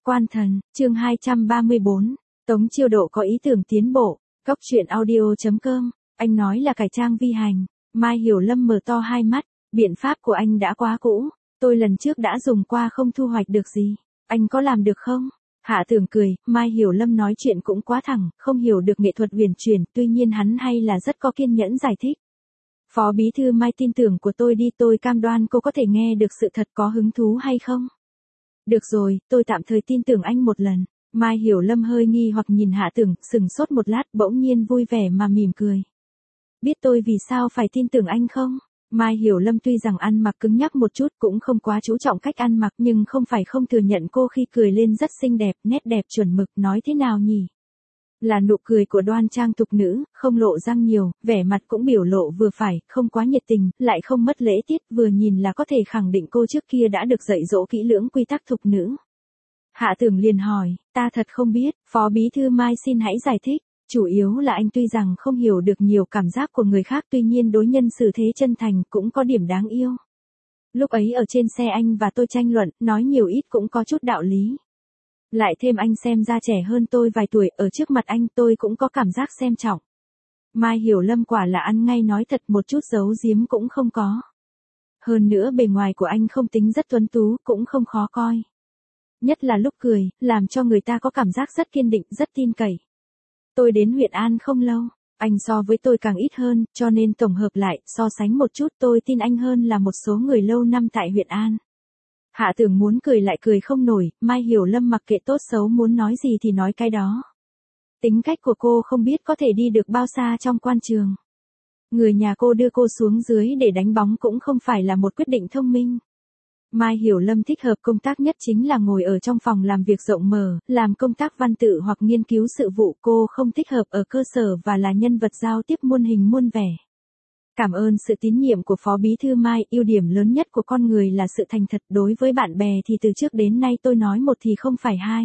Quan thần, chương 234, Tống Chiêu Độ có ý tưởng tiến bộ, Cóc truyện audio.com, anh nói là cải trang vi hành, Mai Hiểu Lâm mở to hai mắt, biện pháp của anh đã quá cũ, tôi lần trước đã dùng qua không thu hoạch được gì, anh có làm được không? Hạ Tưởng cười, Mai Hiểu Lâm nói chuyện cũng quá thẳng, không hiểu được nghệ thuật huyền chuyển, tuy nhiên hắn hay là rất có kiên nhẫn giải thích. Phó bí thư Mai tin tưởng của tôi đi, tôi cam đoan cô có thể nghe được sự thật, có hứng thú hay không? Được rồi, tôi tạm thời tin tưởng anh một lần. Mai Hiểu Lâm hơi nghi hoặc nhìn Hạ Tưởng, sừng sốt một lát, bỗng nhiên vui vẻ mà mỉm cười. Biết tôi vì sao phải tin tưởng anh không? Mai Hiểu Lâm tuy rằng ăn mặc cứng nhắc một chút, cũng không quá chú trọng cách ăn mặc, nhưng không phải không thừa nhận cô khi cười lên rất xinh đẹp, nét đẹp chuẩn mực, nói thế nào nhỉ? Là nụ cười của đoan trang tục nữ, không lộ răng nhiều, vẻ mặt cũng biểu lộ vừa phải, không quá nhiệt tình, lại không mất lễ tiết, vừa nhìn là có thể khẳng định cô trước kia đã được dạy dỗ kỹ lưỡng quy tắc thục nữ. Hạ Tưởng liền hỏi, ta thật không biết, Phó bí thư Mai xin hãy giải thích, chủ yếu là anh tuy rằng không hiểu được nhiều cảm giác của người khác, tuy nhiên đối nhân xử thế chân thành, cũng có điểm đáng yêu. Lúc ấy ở trên xe anh và tôi tranh luận, nói nhiều ít cũng có chút đạo lý. Lại thêm anh xem ra trẻ hơn tôi vài tuổi, ở trước mặt anh tôi cũng có cảm giác xem trọng. Mai Hiểu Lâm quả là ăn ngay nói thật, một chút giấu giếm cũng không có. Hơn nữa bề ngoài của anh không tính rất tuấn tú, cũng không khó coi. Nhất là lúc cười, làm cho người ta có cảm giác rất kiên định, rất tin cậy. Tôi đến huyện An không lâu, anh so với tôi càng ít hơn, cho nên tổng hợp lại, so sánh một chút tôi tin anh hơn là một số người lâu năm tại huyện An. Hạ Tưởng muốn cười lại cười không nổi, Mai Hiểu Lâm mặc kệ tốt xấu muốn nói gì thì nói cái đó. Tính cách của cô không biết có thể đi được bao xa trong quan trường. Người nhà cô đưa cô xuống dưới để đánh bóng cũng không phải là một quyết định thông minh. Mai Hiểu Lâm thích hợp công tác nhất chính là ngồi ở trong phòng làm việc rộng mở, làm công tác văn tự hoặc nghiên cứu sự vụ, cô không thích hợp ở cơ sở và là nhân vật giao tiếp muôn hình muôn vẻ. Cảm ơn sự tín nhiệm của Phó bí thư Mai, ưu điểm lớn nhất của con người là sự thành thật, đối với bạn bè thì từ trước đến nay tôi nói một thì không phải hai.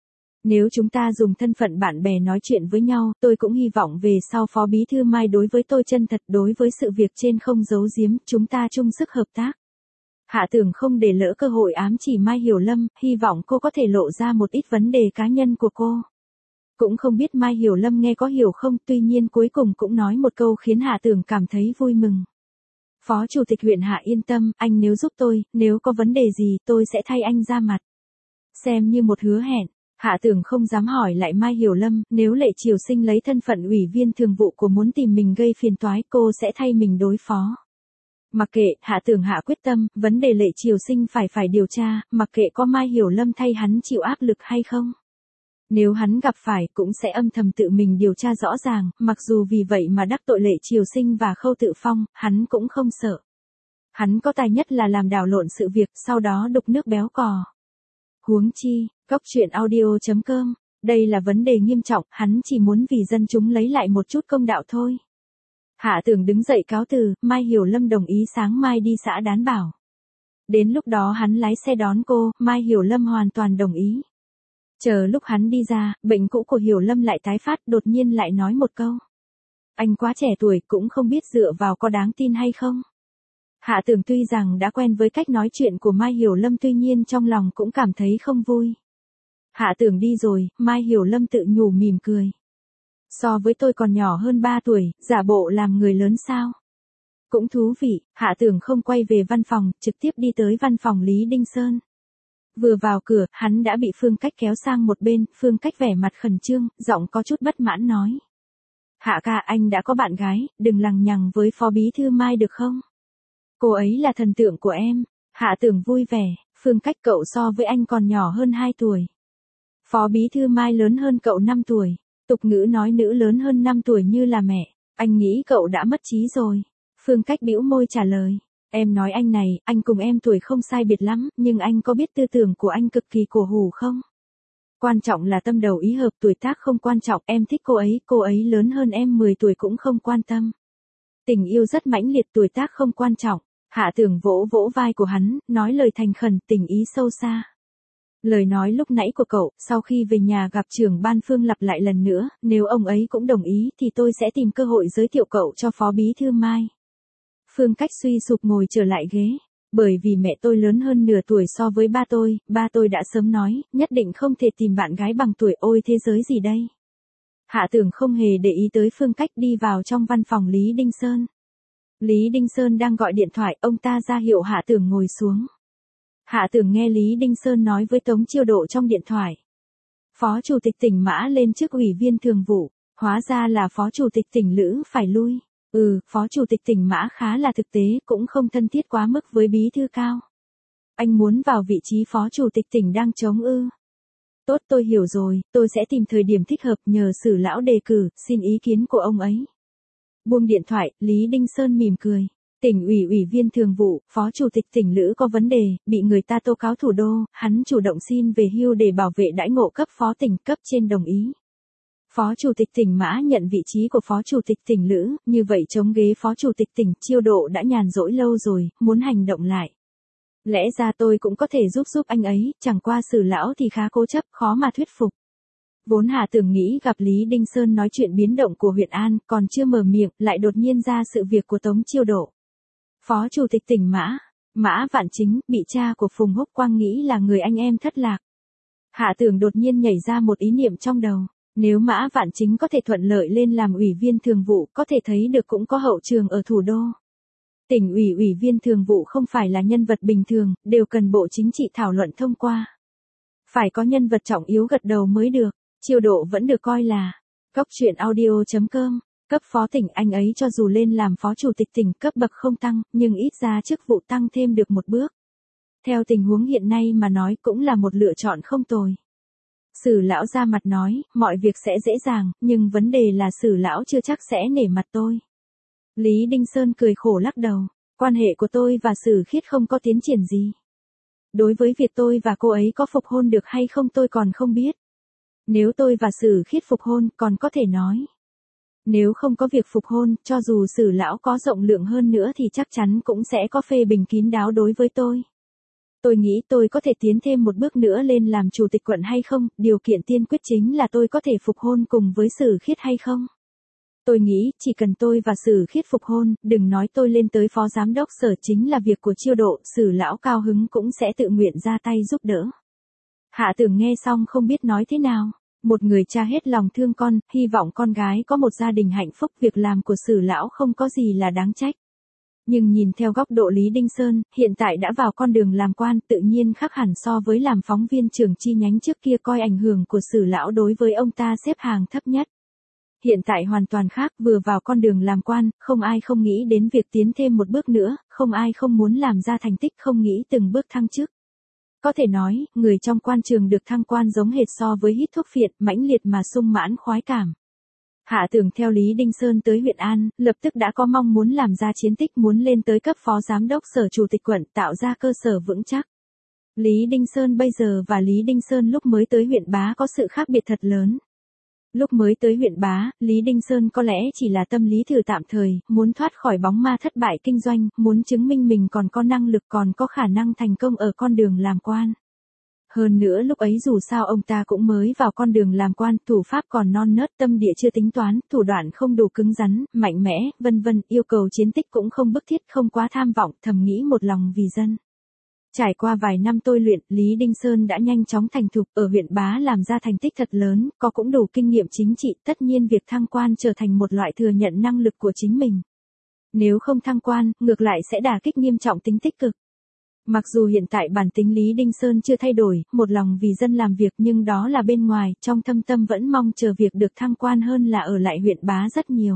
Nếu chúng ta dùng thân phận bạn bè nói chuyện với nhau, tôi cũng hy vọng về sau Phó bí thư Mai đối với tôi chân thật, đối với sự việc trên không giấu giếm, chúng ta chung sức hợp tác. Hạ Tưởng không để lỡ cơ hội ám chỉ Mai Hiểu Lâm, hy vọng cô có thể lộ ra một ít vấn đề cá nhân của cô. Cũng không biết Mai Hiểu Lâm nghe có hiểu không, tuy nhiên cuối cùng cũng nói một câu khiến Hạ Tưởng cảm thấy vui mừng. Phó Chủ tịch huyện Hạ yên tâm, anh nếu giúp tôi, nếu có vấn đề gì tôi sẽ thay anh ra mặt. Xem như một hứa hẹn, Hạ Tưởng không dám hỏi lại Mai Hiểu Lâm, nếu Lệ Triều Sinh lấy thân phận ủy viên thường vụ của muốn tìm mình gây phiền toái, cô sẽ thay mình đối phó. Mặc kệ, Hạ Tưởng hạ quyết tâm, vấn đề Lệ Triều Sinh phải điều tra, mặc kệ có Mai Hiểu Lâm thay hắn chịu áp lực hay không. Nếu hắn gặp phải, cũng sẽ âm thầm tự mình điều tra rõ ràng, mặc dù vì vậy mà đắc tội Lệ Triều Sinh và Khâu Tự Phong, hắn cũng không sợ. Hắn có tài nhất là làm đảo lộn sự việc, sau đó đục nước béo cò. Huống chi, Cóc truyện audio.com, đây là vấn đề nghiêm trọng, hắn chỉ muốn vì dân chúng lấy lại một chút công đạo thôi. Hạ Tưởng đứng dậy cáo từ, Mai Hiểu Lâm đồng ý sáng mai đi xã Đán Bảo. Đến lúc đó hắn lái xe đón cô, Mai Hiểu Lâm hoàn toàn đồng ý. Chờ lúc hắn đi ra, bệnh cũ của Hiểu Lâm lại tái phát, đột nhiên lại nói một câu. Anh quá trẻ tuổi, cũng không biết dựa vào có đáng tin hay không. Hạ Tưởng tuy rằng đã quen với cách nói chuyện của Mai Hiểu Lâm, tuy nhiên trong lòng cũng cảm thấy không vui. Hạ Tưởng đi rồi, Mai Hiểu Lâm tự nhủ mỉm cười. So với tôi còn nhỏ hơn 3 tuổi, giả bộ làm người lớn sao? Cũng thú vị, Hạ Tưởng không quay về văn phòng, trực tiếp đi tới văn phòng Lý Đinh Sơn. Vừa vào cửa, hắn đã bị Phương Cách kéo sang một bên, Phương Cách vẻ mặt khẩn trương, giọng có chút bất mãn nói. Hạ ca, anh đã có bạn gái, đừng lằng nhằng với Phó bí thư Mai được không? Cô ấy là thần tượng của em. Hạ Tưởng vui vẻ, Phương Cách cậu so với anh còn nhỏ hơn 2 tuổi. Phó bí thư Mai lớn hơn cậu 5 tuổi. Tục ngữ nói nữ lớn hơn 5 tuổi như là mẹ, anh nghĩ cậu đã mất trí rồi. Phương Cách bĩu môi trả lời, em nói anh này, anh cùng em tuổi không sai biệt lắm, nhưng anh có biết tư tưởng của anh cực kỳ cổ hủ không? Quan trọng là tâm đầu ý hợp, tuổi tác không quan trọng, em thích cô ấy lớn hơn em 10 tuổi cũng không quan tâm. Tình yêu rất mãnh liệt, tuổi tác không quan trọng. Hạ Tưởng vỗ vỗ vai của hắn, nói lời thành khẩn, tình ý sâu xa. Lời nói lúc nãy của cậu, sau khi về nhà gặp trưởng ban Phương lặp lại lần nữa, nếu ông ấy cũng đồng ý thì tôi sẽ tìm cơ hội giới thiệu cậu cho Phó bí thư Mai. Phương Cách suy sụp ngồi trở lại ghế. Bởi vì mẹ tôi lớn hơn nửa tuổi so với ba tôi đã sớm nói, nhất định không thể tìm bạn gái bằng tuổi, ôi thế giới gì đây. Hạ Tưởng không hề để ý tới Phương Cách đi vào trong văn phòng Lý Đinh Sơn. Lý Đinh Sơn đang gọi điện thoại, ông ta ra hiệu Hạ Tưởng ngồi xuống. Hạ Tưởng nghe Lý Đinh Sơn nói với Tống Chiêu Độ trong điện thoại. Phó Chủ tịch tỉnh Mã lên chức Ủy viên Thường vụ, hóa ra là Phó Chủ tịch tỉnh Lữ phải lui. Phó Chủ tịch tỉnh Mã khá là thực tế, cũng không thân thiết quá mức với bí thư cao. Anh muốn vào vị trí Phó Chủ tịch tỉnh đang trống ư? Tốt, tôi hiểu rồi, tôi sẽ tìm thời điểm thích hợp nhờ Sử lão đề cử, xin ý kiến của ông ấy. Buông điện thoại, Lý Đinh Sơn mỉm cười. Tỉnh ủy ủy viên thường vụ, Phó Chủ tịch tỉnh Lữ có vấn đề, bị người ta tố cáo thủ đô, hắn chủ động xin về hưu để bảo vệ đãi ngộ cấp phó tỉnh, cấp trên đồng ý. Phó Chủ tịch tỉnh Mã nhận vị trí của Phó Chủ tịch tỉnh Lữ, như vậy chống ghế Phó Chủ tịch tỉnh Chiêu Độ đã nhàn rỗi lâu rồi, muốn hành động lại. Lẽ ra tôi cũng có thể giúp anh ấy, chẳng qua Sử lão thì khá cố chấp, khó mà thuyết phục. Vốn Hạ Tưởng nghĩ gặp Lý Đinh Sơn nói chuyện biến động của huyện An, còn chưa mở miệng, lại đột nhiên ra sự việc của Tống Chiêu Độ. Phó Chủ tịch tỉnh Mã Vạn Chính, bị cha của Phùng Húc Quang nghĩ là người anh em thất lạc. Hạ Tưởng đột nhiên nhảy ra một ý niệm trong đầu. Nếu Mã Vạn Chính có thể thuận lợi lên làm ủy viên thường vụ, có thể thấy được cũng có hậu trường ở thủ đô. Tỉnh ủy ủy viên thường vụ không phải là nhân vật bình thường, đều cần Bộ Chính trị thảo luận thông qua. Phải có nhân vật trọng yếu gật đầu mới được. Chiêu Độ vẫn được coi là Cóc truyện audio.com. Cấp phó tỉnh, anh ấy cho dù lên làm Phó Chủ tịch tỉnh cấp bậc không tăng, nhưng ít ra chức vụ tăng thêm được một bước. Theo tình huống hiện nay mà nói cũng là một lựa chọn không tồi. Sử lão ra mặt nói, mọi việc sẽ dễ dàng, nhưng vấn đề là Sử lão chưa chắc sẽ nể mặt tôi. Lý Đinh Sơn cười khổ lắc đầu, quan hệ của tôi và Sử Khiết không có tiến triển gì. Đối với việc tôi và cô ấy có phục hôn được hay không tôi còn không biết. Nếu tôi và Sử Khiết phục hôn còn có thể nói. Nếu không có việc phục hôn, cho dù Sử lão có rộng lượng hơn nữa thì chắc chắn cũng sẽ có phê bình kín đáo đối với tôi. Tôi nghĩ tôi có thể tiến thêm một bước nữa lên làm chủ tịch quận hay không, điều kiện tiên quyết chính là tôi có thể phục hôn cùng với Sử Khiết hay không. Tôi nghĩ, chỉ cần tôi và Sử Khiết phục hôn, đừng nói tôi lên tới phó giám đốc sở chính là việc của Chiêu Độ, Sử lão cao hứng cũng sẽ tự nguyện ra tay giúp đỡ. Hạ Tưởng nghe xong không biết nói thế nào. Một người cha hết lòng thương con, hy vọng con gái có một gia đình hạnh phúc, việc làm của Sử lão không có gì là đáng trách. Nhưng nhìn theo góc độ Lý Đinh Sơn, hiện tại đã vào con đường làm quan, tự nhiên khác hẳn so với làm phóng viên trường chi nhánh trước kia coi ảnh hưởng của Sử lão đối với ông ta xếp hàng thấp nhất. Hiện tại hoàn toàn khác, vừa vào con đường làm quan, không ai không nghĩ đến việc tiến thêm một bước nữa, không ai không muốn làm ra thành tích, không nghĩ từng bước thăng chức. Có thể nói, người trong quan trường được thăng quan giống hệt so với hít thuốc phiện, mãnh liệt mà sung mãn khoái cảm. Hạ Tưởng theo Lý Đinh Sơn tới huyện An, lập tức đã có mong muốn làm ra chiến tích, muốn lên tới cấp phó giám đốc sở chủ tịch quận, tạo ra cơ sở vững chắc. Lý Đinh Sơn bây giờ và Lý Đinh Sơn lúc mới tới huyện Bá có sự khác biệt thật lớn. Lúc mới tới huyện Bá, Lý Đinh Sơn có lẽ chỉ là tâm lý thử tạm thời, muốn thoát khỏi bóng ma thất bại kinh doanh, muốn chứng minh mình còn có năng lực, còn có khả năng thành công ở con đường làm quan. Hơn nữa lúc ấy dù sao ông ta cũng mới vào con đường làm quan, thủ pháp còn non nớt, tâm địa chưa tính toán, thủ đoạn không đủ cứng rắn, mạnh mẽ, vân vân, yêu cầu chiến tích cũng không bức thiết, không quá tham vọng, thầm nghĩ một lòng vì dân. Trải qua vài năm tôi luyện, Lý Đinh Sơn đã nhanh chóng thành thục, ở huyện Bá làm ra thành tích thật lớn, có cũng đủ kinh nghiệm chính trị, tất nhiên việc thăng quan trở thành một loại thừa nhận năng lực của chính mình. Nếu không thăng quan, ngược lại sẽ đả kích nghiêm trọng tính tích cực. Mặc dù hiện tại bản tính Lý Đinh Sơn chưa thay đổi, một lòng vì dân làm việc, nhưng đó là bên ngoài, trong thâm tâm vẫn mong chờ việc được thăng quan hơn là ở lại huyện Bá rất nhiều.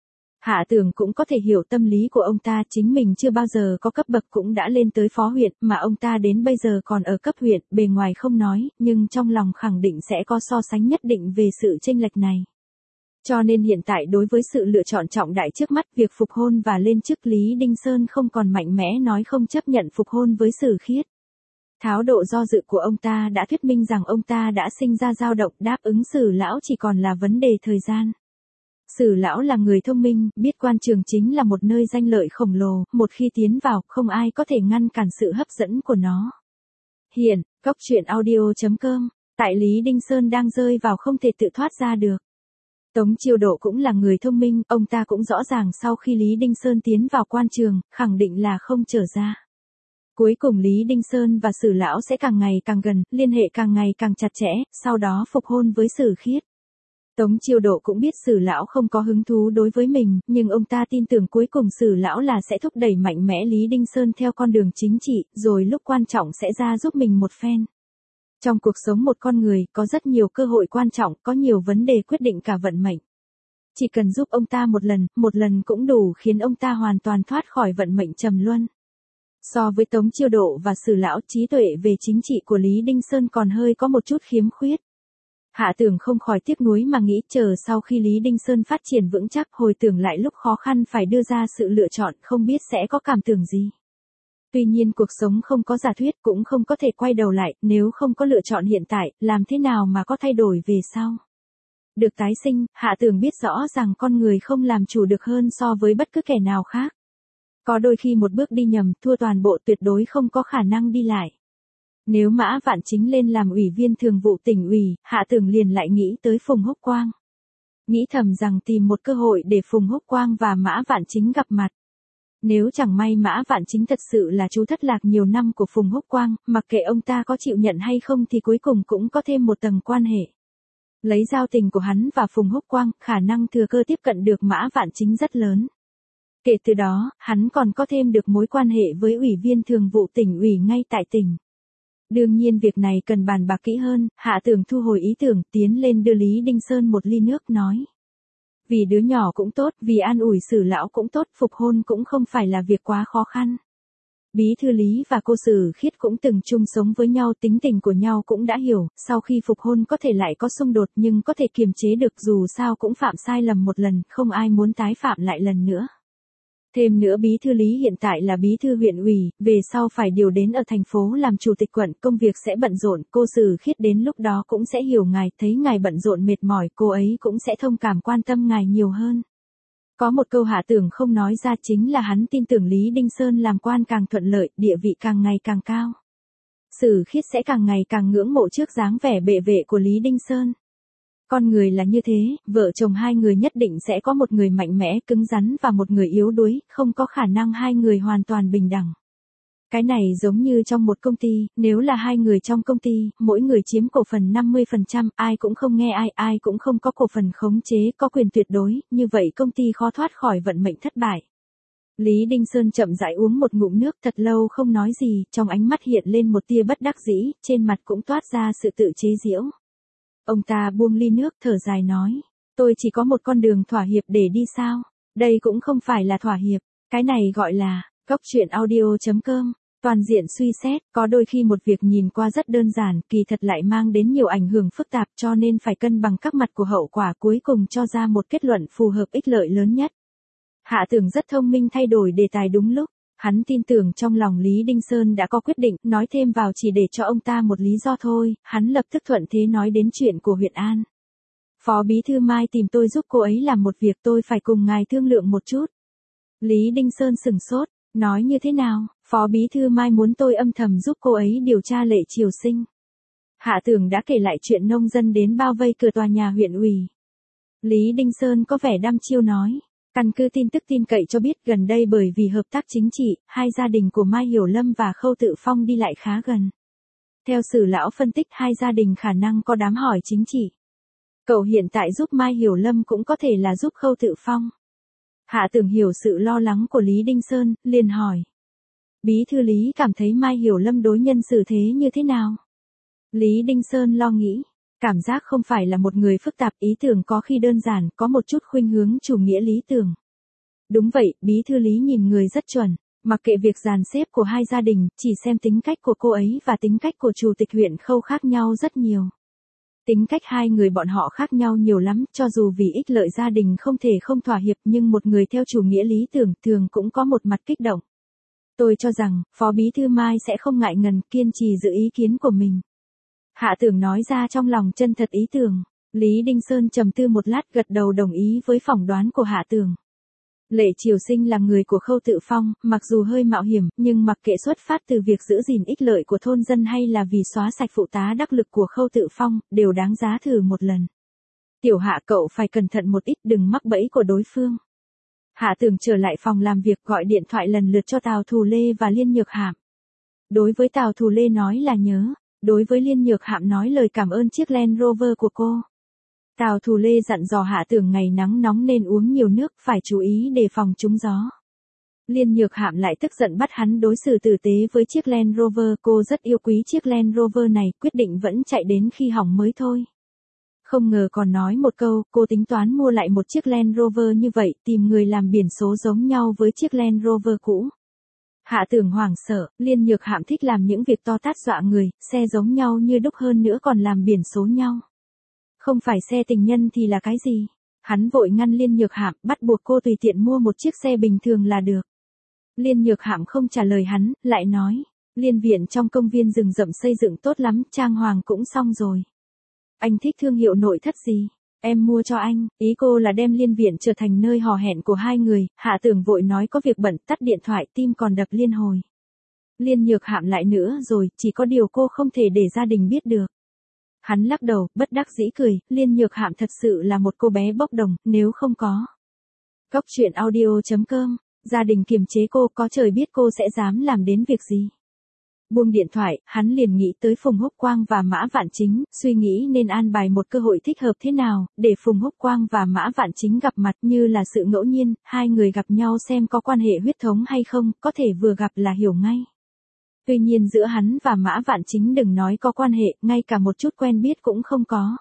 Hạ Tưởng cũng có thể hiểu tâm lý của ông ta, chính mình chưa bao giờ có cấp bậc cũng đã lên tới phó huyện, mà ông ta đến bây giờ còn ở cấp huyện, bề ngoài không nói, nhưng trong lòng khẳng định sẽ có so sánh nhất định về sự chênh lệch này. Cho nên hiện tại đối với sự lựa chọn trọng đại trước mắt, việc phục hôn và lên chức, Lý Đinh Sơn không còn mạnh mẽ nói không chấp nhận phục hôn với Sử Khiết. Thái độ do dự của ông ta đã thuyết minh rằng ông ta đã sinh ra dao động, đáp ứng Sử lão chỉ còn là vấn đề thời gian. Sử lão là người thông minh, biết quan trường chính là một nơi danh lợi khổng lồ, một khi tiến vào, không ai có thể ngăn cản sự hấp dẫn của nó. Hiện, Cóc truyện audio.com, tại Lý Đinh Sơn đang rơi vào không thể tự thoát ra được. Tống Chiêu Độ cũng là người thông minh, ông ta cũng rõ ràng sau khi Lý Đinh Sơn tiến vào quan trường, khẳng định là không trở ra. Cuối cùng Lý Đinh Sơn và Sử lão sẽ càng ngày càng gần, liên hệ càng ngày càng chặt chẽ, sau đó phục hôn với Sử Khiết. Tống Chiêu Độ cũng biết Sử lão không có hứng thú đối với mình, nhưng ông ta tin tưởng cuối cùng Sử lão là sẽ thúc đẩy mạnh mẽ Lý Đinh Sơn theo con đường chính trị, rồi lúc quan trọng sẽ ra giúp mình một phen. Trong cuộc sống một con người, có rất nhiều cơ hội quan trọng, có nhiều vấn đề quyết định cả vận mệnh. Chỉ cần giúp ông ta một lần cũng đủ khiến ông ta hoàn toàn thoát khỏi vận mệnh trầm luân. So với Tống Chiêu Độ và Sử lão, trí tuệ về chính trị của Lý Đinh Sơn còn hơi có một chút khiếm khuyết. Hạ Tưởng không khỏi tiếc nuối mà nghĩ chờ sau khi Lý Đinh Sơn phát triển vững chắc hồi tưởng lại lúc khó khăn phải đưa ra sự lựa chọn không biết sẽ có cảm tưởng gì. Tuy nhiên cuộc sống không có giả thuyết cũng không có thể quay đầu lại, nếu không có lựa chọn hiện tại, làm thế nào mà có thay đổi về sau. Được tái sinh, Hạ Tưởng biết rõ rằng con người không làm chủ được hơn so với bất cứ kẻ nào khác. Có đôi khi một bước đi nhầm, thua toàn bộ tuyệt đối không có khả năng đi lại. Nếu Mã Vạn Chính lên làm ủy viên thường vụ tỉnh ủy, Hạ Tưởng liền lại nghĩ tới Phùng Húc Quang. Nghĩ thầm rằng tìm một cơ hội để Phùng Húc Quang và Mã Vạn Chính gặp mặt. Nếu chẳng may Mã Vạn Chính thật sự là chú thất lạc nhiều năm của Phùng Húc Quang, mặc kệ ông ta có chịu nhận hay không thì cuối cùng cũng có thêm một tầng quan hệ. Lấy giao tình của hắn và Phùng Húc Quang, khả năng thừa cơ tiếp cận được Mã Vạn Chính rất lớn. Kể từ đó, hắn còn có thêm được mối quan hệ với ủy viên thường vụ tỉnh ủy ngay tại tỉnh. Đương nhiên việc này cần bàn bạc kỹ hơn, Hạ Tưởng thu hồi ý tưởng, tiến lên đưa Lý Đinh Sơn một ly nước nói. Vì đứa nhỏ cũng tốt, vì an ủi Sử lão cũng tốt, phục hôn cũng không phải là việc quá khó khăn. Bí thư Lý và cô Sử Khiết cũng từng chung sống với nhau, tính tình của nhau cũng đã hiểu, sau khi phục hôn có thể lại có xung đột nhưng có thể kiềm chế được, dù sao cũng phạm sai lầm một lần, không ai muốn tái phạm lại lần nữa. Thêm nữa bí thư Lý hiện tại là bí thư huyện ủy, về sau phải điều đến ở thành phố làm chủ tịch quận, công việc sẽ bận rộn, cô Sử Khiết đến lúc đó cũng sẽ hiểu ngài, thấy ngài bận rộn mệt mỏi, cô ấy cũng sẽ thông cảm quan tâm ngài nhiều hơn. Có một câu Hạ Tưởng không nói ra chính là hắn tin tưởng Lý Đinh Sơn làm quan càng thuận lợi, địa vị càng ngày càng cao. Sử Khiết sẽ càng ngày càng ngưỡng mộ trước dáng vẻ bệ vệ của Lý Đinh Sơn. Con người là như thế, vợ chồng hai người nhất định sẽ có một người mạnh mẽ, cứng rắn và một người yếu đuối, không có khả năng hai người hoàn toàn bình đẳng. Cái này giống như trong một công ty, nếu là hai người trong công ty, mỗi người chiếm cổ phần 50%, ai cũng không nghe ai cũng không có cổ phần khống chế, có quyền tuyệt đối, như vậy công ty khó thoát khỏi vận mệnh thất bại. Lý Đinh Sơn chậm rãi uống một ngụm nước, thật lâu không nói gì, trong ánh mắt hiện lên một tia bất đắc dĩ, trên mặt cũng toát ra sự tự chế giễu. Ông ta buông ly nước thở dài nói, tôi chỉ có một con đường thỏa hiệp để đi sao, đây cũng không phải là thỏa hiệp, cái này gọi là, Cốc Truyện Audio.com, toàn diện suy xét, có đôi khi một việc nhìn qua rất đơn giản, kỳ thật lại mang đến nhiều ảnh hưởng phức tạp cho nên phải cân bằng các mặt của hậu quả cuối cùng cho ra một kết luận phù hợp ích lợi lớn nhất. Hạ Tưởng rất thông minh thay đổi đề tài đúng lúc. Hắn tin tưởng trong lòng Lý Đinh Sơn đã có quyết định, nói thêm vào chỉ để cho ông ta một lý do thôi, hắn lập tức thuận thế nói đến chuyện của huyện An. Phó Bí Thư Mai tìm tôi giúp cô ấy làm một việc, tôi phải cùng ngài thương lượng một chút. Lý Đinh Sơn sửng sốt, nói như thế nào, Phó Bí Thư Mai muốn tôi âm thầm giúp cô ấy điều tra Lệ Triều Sinh. Hạ Tưởng đã kể lại chuyện nông dân đến bao vây cửa tòa nhà huyện ủy. Lý Đinh Sơn có vẻ đăm chiêu nói. Căn cứ tin tức tin cậy cho biết gần đây bởi vì hợp tác chính trị, hai gia đình của Mai Hiểu Lâm và Khâu Tự Phong đi lại khá gần. Theo Sử lão phân tích hai gia đình khả năng có đám hỏi chính trị. Cậu hiện tại giúp Mai Hiểu Lâm cũng có thể là giúp Khâu Tự Phong. Hạ Tưởng hiểu sự lo lắng của Lý Đinh Sơn, liền hỏi. Bí thư Lý cảm thấy Mai Hiểu Lâm đối nhân xử thế như thế nào? Lý Đinh Sơn lo nghĩ. Cảm giác không phải là một người phức tạp, ý tưởng có khi đơn giản, có một chút khuynh hướng chủ nghĩa lý tưởng. Đúng vậy, bí thư Lý nhìn người rất chuẩn, mặc kệ việc dàn xếp của hai gia đình, chỉ xem tính cách của cô ấy và tính cách của chủ tịch huyện Khâu khác nhau rất nhiều. Tính cách hai người bọn họ khác nhau nhiều lắm, cho dù vì ích lợi gia đình không thể không thỏa hiệp nhưng một người theo chủ nghĩa lý tưởng thường cũng có một mặt kích động. Tôi cho rằng, Phó Bí Thư Mai sẽ không ngại ngần kiên trì giữ ý kiến của mình. Hạ Tưởng nói ra trong lòng chân thật ý tưởng. Lý Đinh Sơn trầm tư một lát gật đầu đồng ý với phỏng đoán của Hạ Tưởng. Lệ Triều Sinh là người của Khâu Tự Phong, mặc dù hơi mạo hiểm, nhưng mặc kệ xuất phát từ việc giữ gìn ích lợi của thôn dân hay là vì xóa sạch phụ tá đắc lực của Khâu Tự Phong, đều đáng giá thử một lần. Tiểu Hạ cậu phải cẩn thận một ít đừng mắc bẫy của đối phương. Hạ Tưởng trở lại phòng làm việc gọi điện thoại lần lượt cho Tào Thù Lê và Liên Nhược Hạm. Đối với Tào Thù Lê nói là nhớ, đối với Liên Nhược Hạm nói lời cảm ơn chiếc Land Rover của cô. Tào Thù Lê dặn dò Hạ Tưởng ngày nắng nóng nên uống nhiều nước, phải chú ý đề phòng trúng gió. Liên Nhược Hạm lại tức giận bắt hắn đối xử tử tế với chiếc Land Rover, cô rất yêu quý chiếc Land Rover này, quyết định vẫn chạy đến khi hỏng mới thôi. Không ngờ còn nói một câu, cô tính toán mua lại một chiếc Land Rover như vậy, tìm người làm biển số giống nhau với chiếc Land Rover cũ. Hạ Tưởng hoảng sợ, Liên Nhược Hạm thích làm những việc to tát dọa người, xe giống nhau như đúc hơn nữa còn làm biển số nhau. Không phải xe tình nhân thì là cái gì? Hắn vội ngăn Liên Nhược Hạm, bắt buộc cô tùy tiện mua một chiếc xe bình thường là được. Liên Nhược Hạm không trả lời hắn, lại nói, Liên viện trong công viên rừng rậm xây dựng tốt lắm, trang hoàng cũng xong rồi. Anh thích thương hiệu nội thất gì? Em mua cho anh. Ý cô là đem Liên viện trở thành nơi hò hẹn của hai người. Hạ Tưởng vội nói có việc bận, tắt điện thoại, tim còn đập liên hồi. Liên Nhược Hạm lại nữa rồi, chỉ có điều cô không thể để gia đình biết được. Hắn lắc đầu, bất đắc dĩ cười, Liên Nhược Hạm thật sự là một cô bé bốc đồng, nếu không có. Góc truyện audio.com, gia đình kiềm chế cô, có trời biết cô sẽ dám làm đến việc gì. Buông điện thoại, hắn liền nghĩ tới Phùng Húc Quang và Mã Vạn Chính, suy nghĩ nên an bài một cơ hội thích hợp thế nào, để Phùng Húc Quang và Mã Vạn Chính gặp mặt, như là sự ngẫu nhiên, hai người gặp nhau xem có quan hệ huyết thống hay không, có thể vừa gặp là hiểu ngay. Tuy nhiên giữa hắn và Mã Vạn Chính đừng nói có quan hệ, ngay cả một chút quen biết cũng không có.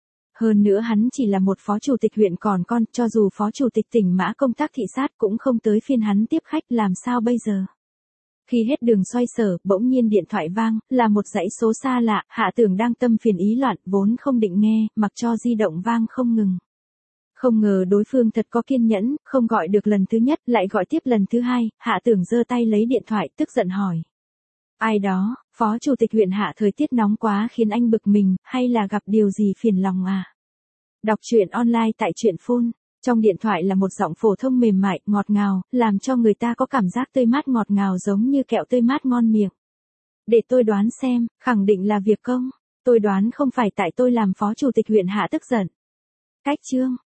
Hơn nữa hắn chỉ là một phó chủ tịch huyện còn con, cho dù phó chủ tịch tỉnh Mã công tác thị sát cũng không tới phiên hắn tiếp khách, làm sao bây giờ? Khi hết đường xoay sở, bỗng nhiên điện thoại vang, là một dãy số xa lạ, Hạ Tưởng đang tâm phiền ý loạn, vốn không định nghe, mặc cho di động vang không ngừng. Không ngờ đối phương thật có kiên nhẫn, không gọi được lần thứ nhất, lại gọi tiếp lần thứ hai, Hạ Tưởng giơ tay lấy điện thoại, tức giận hỏi. Ai đó, phó chủ tịch huyện Hạ, thời tiết nóng quá khiến anh bực mình, hay là gặp điều gì phiền lòng à? Đọc truyện online tại truyện phone. Trong điện thoại là một giọng phổ thông mềm mại, ngọt ngào, làm cho người ta có cảm giác tươi mát ngọt ngào giống như kẹo tươi mát ngon miệng. Để tôi đoán xem, khẳng định là việc công. Tôi đoán không phải tại tôi làm phó chủ tịch huyện Hạ tức giận. Cách chương.